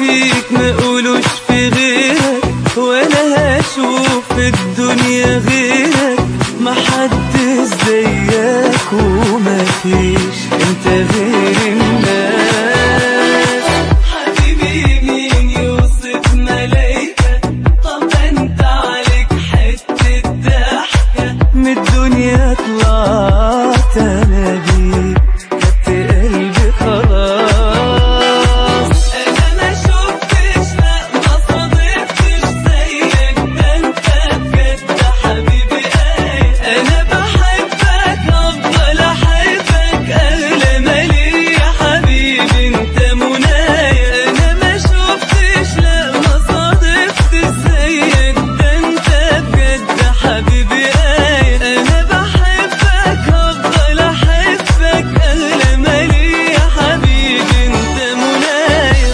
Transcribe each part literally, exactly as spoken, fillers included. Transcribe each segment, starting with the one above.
فيك ما قولوش في غيرك، وانا هشوف الدنيا غيرك، ما حد زيك وما فيش انت غير الناس. حبيبي مين يوصف ملايكة، طب انت عليك حتة ضحكة، من الدنيا طلعت انا بيك خدت قلبي خلاص. انا ما شفتش لا ما صادفتش زيك، ده انت بجد حبيبي ايه. انا بحبك افضل احبك اغلى مالي يا حبيبي انت منايا. انا ما شفتش لا ما صادفتش زيك، ده انت بجد حبيبي ايه. انا بحبك افضل احبك اغلى مالي يا حبيبي انت منايا.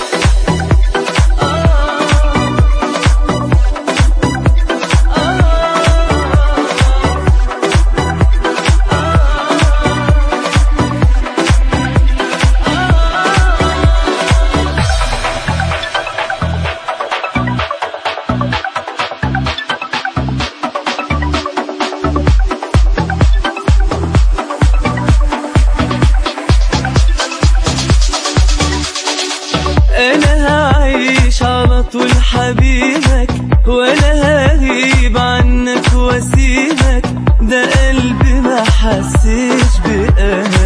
انا هعيش على طول حبيبك، ولا هغيب عنك واسيبك، ده قلبي ما حسش بأمان.